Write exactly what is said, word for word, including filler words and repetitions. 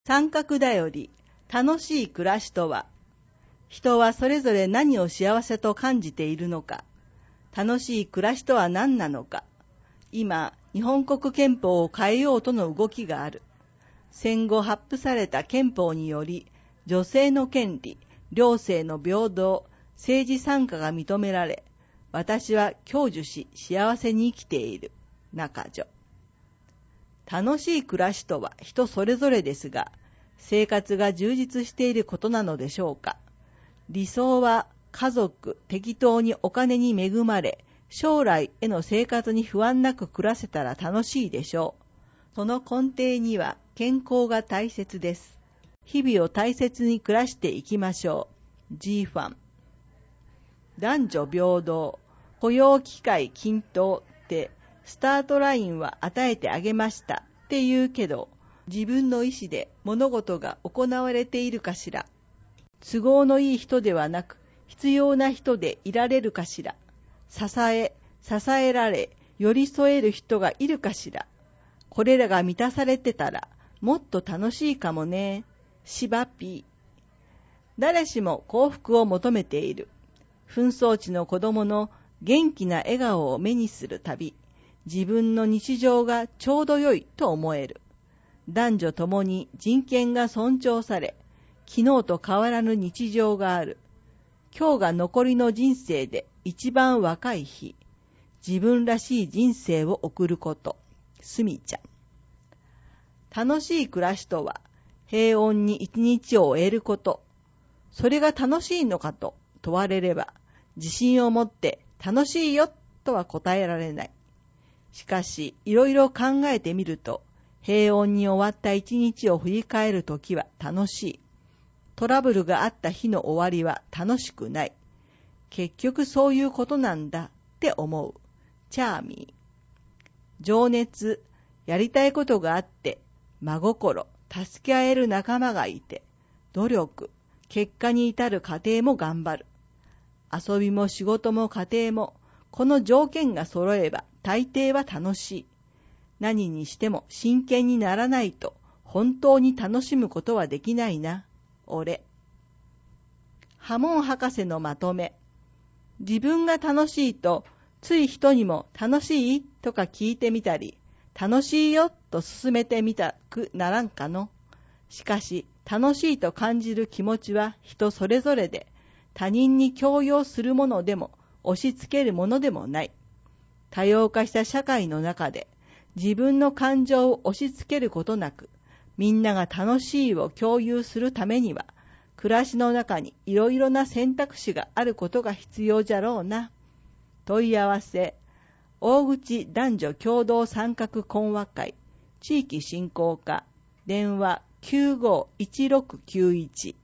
三角だより楽しい暮らしとは、人はそれぞれ何を幸せと感じているのか、楽しい暮らしとは何なのか。今、日本国憲法を変えようとの動きがある。戦後発布された憲法により、女性の権利、両性の平等、政治参加が認められ、私は享受し幸せに生きている。中女。楽しい暮らしとは人それぞれですが、生活が充実していることなのでしょうか。理想は家族、適当にお金に恵まれ、将来への生活に不安なく暮らせたら楽しいでしょう。その根底には健康が大切です。日々を大切に暮らしていきましょう。G ファン。男女平等、雇用機会均等ってスタートラインは与えてあげましたって言うけど、自分の意思で物事が行われているかしら。都合のいい人ではなく必要な人でいられるかしら。支え、支えられ、寄り添える人がいるかしら。これらが満たされてたらもっと楽しいかもね。しばぴー。誰しも幸福を求めている。紛争地の子供の元気な笑顔を目にするたび、自分の日常がちょうど良いと思える。男女ともに人権が尊重され、昨日と変わらぬ日常がある。今日が残りの人生で一番若い日。自分らしい人生を送ること。すみちゃん。楽しい暮らしとは、平穏に一日を終えること。それが楽しいのかと問われれば、自信を持って楽しいよとは答えられない。しかし、いろいろ考えてみると、平穏に終わった一日を振り返るときは楽しい。トラブルがあった日の終わりは楽しくない。結局そういうことなんだって思う。チャーミー。情熱、やりたいことがあって、真心、助け合える仲間がいて、努力、結果に至る過程も頑張る。遊びも仕事も家庭も、この条件が揃えば大抵は楽しい。何にしても真剣にならないと本当に楽しむことはできないな、俺。ハモン博士のまとめ。自分が楽しいと、つい人にも楽しいとか聞いてみたり、楽しいよと勧めてみたくならんかの。しかし、楽しいと感じる気持ちは人それぞれで、他人に強要するものでも押し付けるものでもない。多様化した社会の中で自分の感情を押し付けることなく、みんなが楽しいを共有するためには、暮らしの中にいろいろな選択肢があることが必要じゃろうな。問い合わせ、大口男女共同参画懇話会、地域振興課、電話きゅうごいちろくきゅういち。